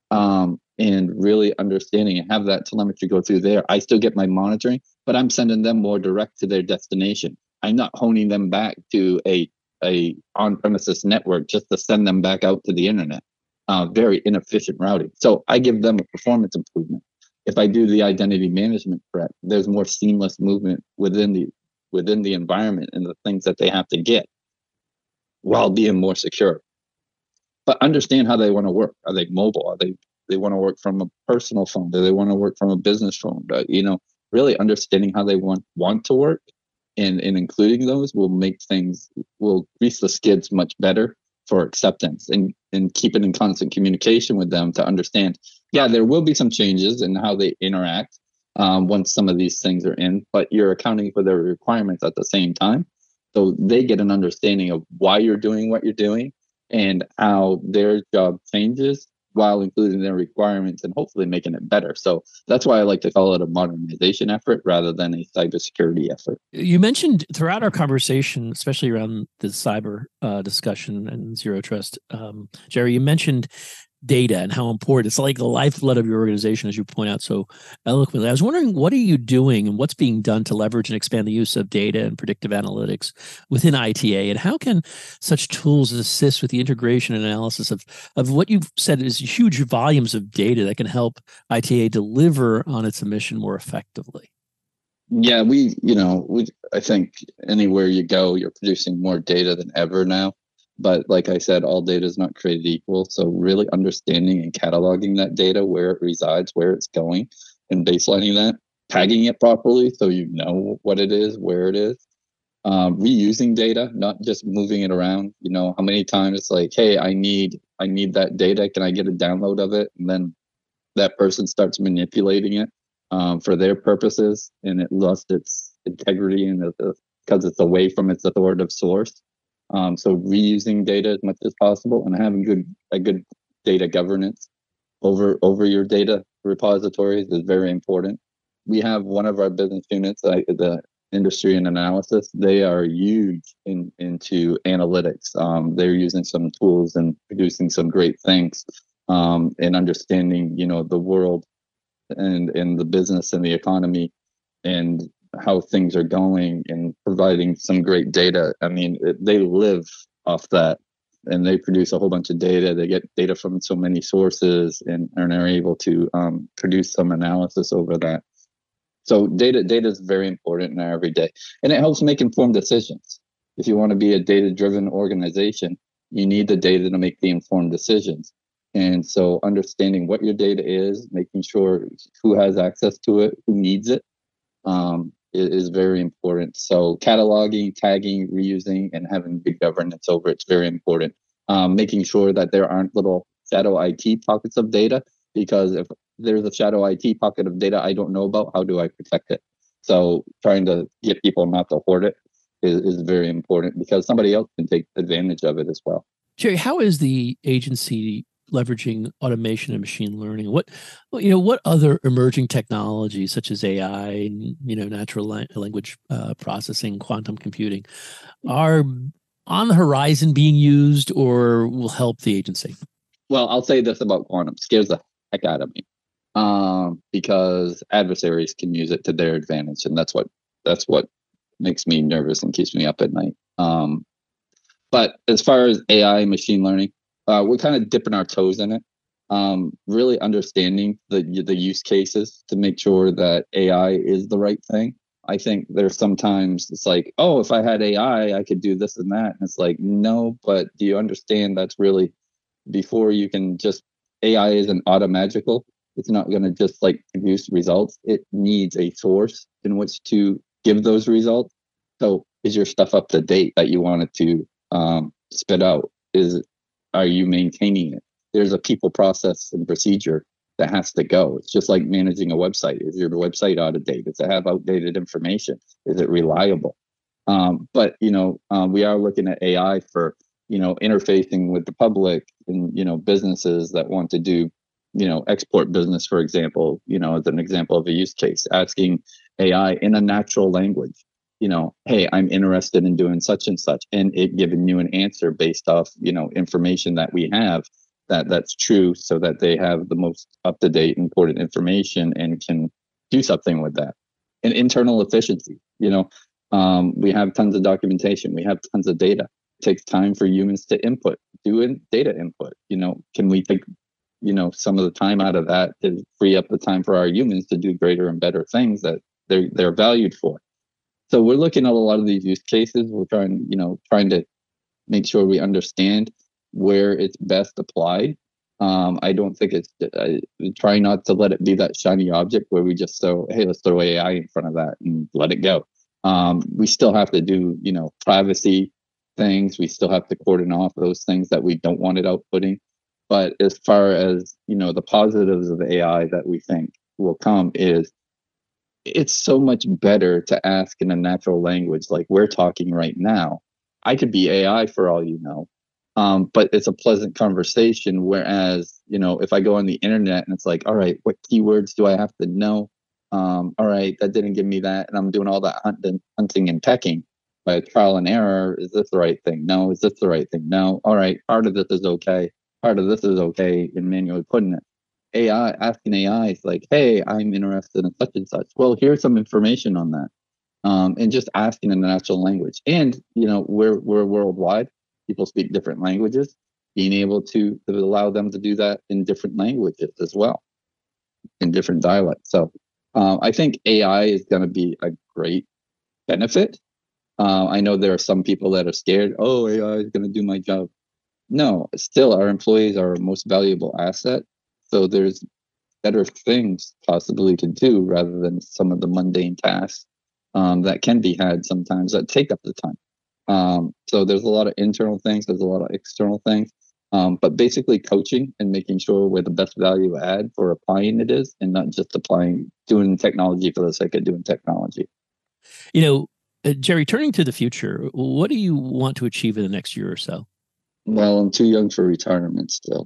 And really understanding and have that telemetry go through there. I still get my monitoring, but I'm sending them more direct to their destination. I'm not honing them back to a on-premises network just to send them back out to the internet. Very inefficient routing. So I give them a performance improvement. If I do the identity management correct, there's more seamless movement within the environment and the things that they have to get while being more secure. But understand how they want to work. Are they mobile? Are they want to work from a personal phone? Do they want to work from a business phone? Really understanding how they want to work and including those will grease the skids much better for acceptance, and keep it in constant communication with them to understand, there will be some changes in how they interact once some of these things are in, but you're accounting for their requirements at the same time. So they get an understanding of why you're doing what you're doing and how their job changes while including their requirements and hopefully making it better. So that's why I like to call it a modernization effort rather than a cybersecurity effort. You mentioned throughout our conversation, especially around the cyber discussion and Zero Trust, Jerry, you mentioned data and how important it's like the lifeblood of your organization, as you point out so eloquently. I was wondering, what are you doing and what's being done to leverage and expand the use of data and predictive analytics within ITA? And how can such tools assist with the integration and analysis of what you've said is huge volumes of data that can help ITA deliver on its mission more effectively? Yeah, I think anywhere you go, you're producing more data than ever now. But like I said, all data is not created equal. So really understanding and cataloging that data, where it resides, where it's going, and baselining that, tagging it properly so you know what it is, where it is. Reusing data, not just moving it around. How many times it's like, hey, I need that data. Can I get a download of it? And then that person starts manipulating it for their purposes, and it lost its integrity and because it's away from its authoritative source. So reusing data as much as possible and having a good data governance over your data repositories is very important. We have one of our business units, the industry and analysis. They are huge into analytics. They're using some tools and producing some great things and understanding, the world and the business and the economy and how things are going and providing some great data. I mean, they live off that and they produce a whole bunch of data. They get data from so many sources and are able to produce some analysis over that. So data is very important in our everyday, and it helps make informed decisions. If you want to be a data-driven organization, you need the data to make the informed decisions. And so understanding what your data is, making sure who has access to it, who needs it, is very important. So cataloging, tagging, reusing, and having good governance over it's very important. Making sure that there aren't little shadow IT pockets of data, because if there's a shadow IT pocket of data I don't know about, how do I protect it? So trying to get people not to hoard it is very important, because somebody else can take advantage of it as well. Jerry, how is the agency leveraging automation and machine learning? What other emerging technologies such as AI, natural language processing, quantum computing are on the horizon being used or will help the agency? Well, I'll say this about quantum: scares the heck out of me, because adversaries can use it to their advantage, and that's what makes me nervous and keeps me up at night. But as far as AI and machine learning, we're kind of dipping our toes in it, really understanding the use cases to make sure that AI is the right thing. I think there's sometimes it's like, oh, if I had AI, I could do this and that. And it's like, no, but do you understand that's really, before you can just, AI isn't automagical. It's not going to just like produce results. It needs a source in which to give those results. So is your stuff up to date that you want it to spit out? Are you maintaining it? There's a people, process, and procedure that has to go. It's just like managing a website. Is your website out of date? Does it have outdated information? Is it reliable? But we are looking at AI for interfacing with the public and businesses that want to do export business, for example. As an example of a use case, asking AI in a natural language. Hey, I'm interested in doing such and such, and it giving you an answer based off, information that we have that's true, so that they have the most up-to-date important information and can do something with that. And internal efficiency, we have tons of documentation, we have tons of data. It takes time for humans to input, do data input. Can we take, some of the time out of that to free up the time for our humans to do greater and better things that they're valued for? So we're looking at a lot of these use cases. We're trying to make sure we understand where it's best applied. I don't think try not to let it be that shiny object where we just let's throw AI in front of that and let it go. We still have to do, privacy things. We still have to cordon off those things that we don't want it outputting. But as far as, the positives of AI that we think will come is, it's so much better to ask in a natural language like we're talking right now. I could be AI for all you know, but it's a pleasant conversation. Whereas, if I go on the internet and it's like, all right, what keywords do I have to know? All right, that didn't give me that. And I'm doing all that hunting and pecking by trial and error. Is this the right thing? No. Is this the right thing? No. All right, part of this is okay. Part of this is okay in manually putting it. Asking AI is like, hey, I'm interested in such and such. Well, here's some information on that. And just asking in the natural language. And, we're worldwide. People speak different languages. Being able to allow them to do that in different languages as well, in different dialects. So I think AI is going to be a great benefit. I know there are some people that are scared. Oh, AI is going to do my job. No, still our employees are our most valuable asset. So there's better things possibly to do rather than some of the mundane tasks that can be had sometimes that take up the time. So there's a lot of internal things, there's a lot of external things, but basically coaching and making sure where the best value add for applying it is, and not just doing technology for the sake of doing technology. Jerry, turning to the future, what do you want to achieve in the next year or so? Well, I'm too young for retirement still.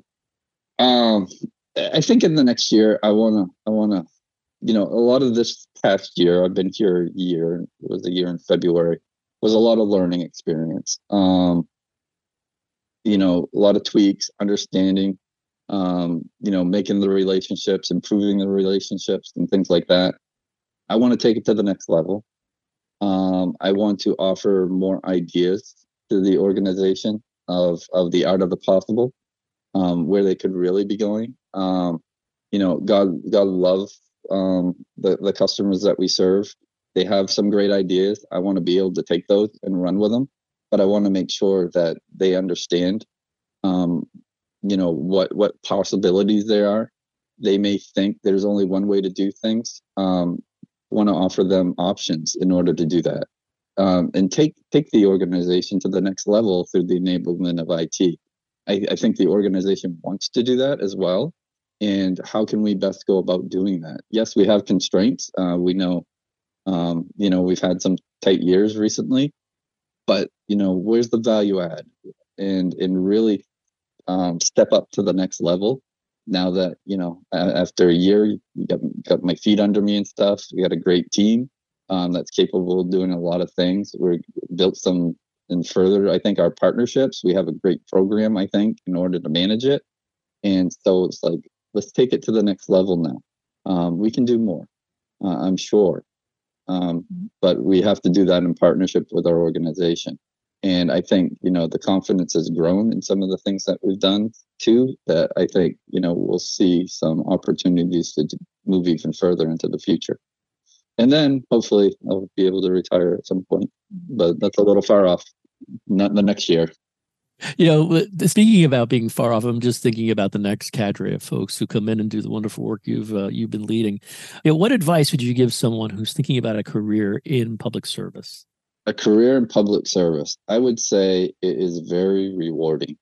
I think in the next year, I wanna, a lot of this past year, I've been here a year. It was a year in February. Was a lot of learning experience. A lot of tweaks, understanding, making the relationships, improving the relationships, and things like that. I want to take it to the next level. I want to offer more ideas to the organization of the art of the possible, where they could really be going. God love the customers that we serve. They have some great ideas. I want to be able to take those and run with them, but I want to make sure that they understand, what possibilities there are. They may think there's only one way to do things. Want to offer them options in order to do that, and take the organization to the next level through the enablement of IT. I think the organization wants to do that as well. And how can we best go about doing that? Yes, we have constraints. We know, we've had some tight years recently, but where's the value add, and really step up to the next level. Now that after a year, you got my feet under me and stuff. We got a great team that's capable of doing a lot of things. We're built some and further, I think, our partnerships. We have a great program, I think, in order to manage it. And so it's like, let's take it to the next level now. We can do more, I'm sure. But we have to do that in partnership with our organization. And I think, the confidence has grown in some of the things that we've done too, that I think, we'll see some opportunities to move even further into the future. And then hopefully I'll be able to retire at some point, but that's a little far off, not the next year. Speaking about being far off, I'm just thinking about the next cadre of folks who come in and do the wonderful work you've been leading. What advice would you give someone who's thinking about a career in public service? A career in public service, I would say it is very rewarding.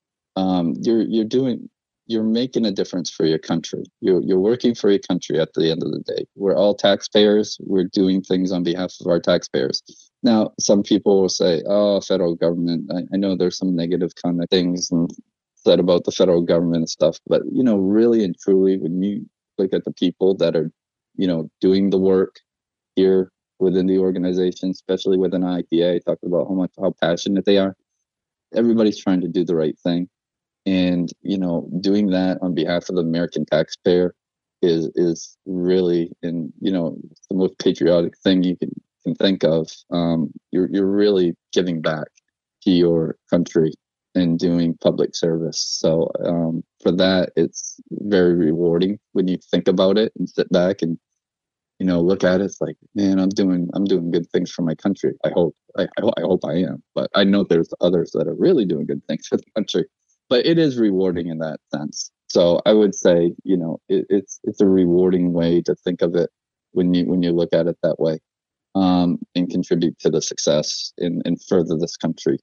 You're making a difference for your country. You're working for your country at the end of the day. We're all taxpayers. We're doing things on behalf of our taxpayers. Now, some people will say, "Oh, federal government." I know there's some negative kind of things said about the federal government and stuff, but really and truly, when you look at the people that are, doing the work here within the organization, especially within ITA, talk about how passionate they are. Everybody's trying to do the right thing. And, doing that on behalf of the American taxpayer is really, the most patriotic thing you can think of. You're really giving back to your country and doing public service. So for that, it's very rewarding when you think about it and sit back and, look at it. It's like, man, I'm doing good things for my country. I hope I am, but I know there's others that are really doing good things for the country. But it is rewarding in that sense. So I would say, it's a rewarding way to think of it when you look at it that way, and contribute to the success and further this country.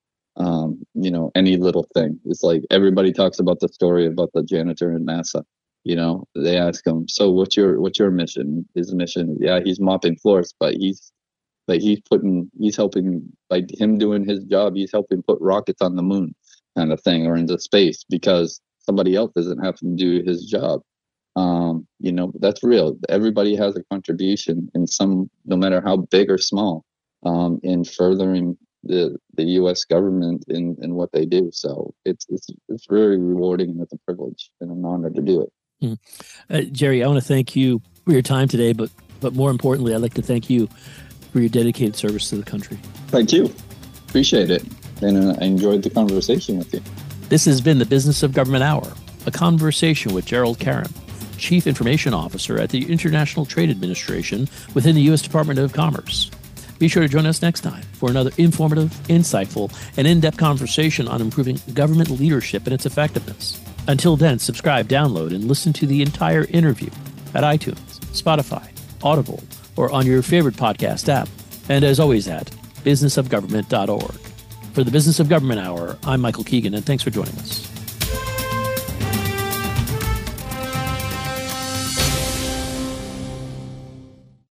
Any little thing. It's like everybody talks about the story about the janitor in NASA. They ask him, "So what's your mission?" His mission, yeah, he's mopping floors, but he's helping, by him doing his job, he's helping put rockets on the moon, kind of thing, or into space, because somebody else isn't having to do his job. That's real. Everybody has a contribution in some, no matter how big or small, in furthering the U.S. government in what they do. So it's very rewarding, and it's a privilege and an honor to do it. Jerry, I want to thank you for your time today, but more importantly, I'd like to thank you for your dedicated service to the country. Thank you. Appreciate it. And I enjoyed the conversation with you. This has been the Business of Government Hour, a conversation with Gerald Karam, Chief Information Officer at the International Trade Administration within the U.S. Department of Commerce. Be sure to join us next time for another informative, insightful, and in-depth conversation on improving government leadership and its effectiveness. Until then, subscribe, download, and listen to the entire interview at iTunes, Spotify, Audible, or on your favorite podcast app. And as always at businessofgovernment.org. For the Business of Government Hour, I'm Michael Keegan, and thanks for joining us.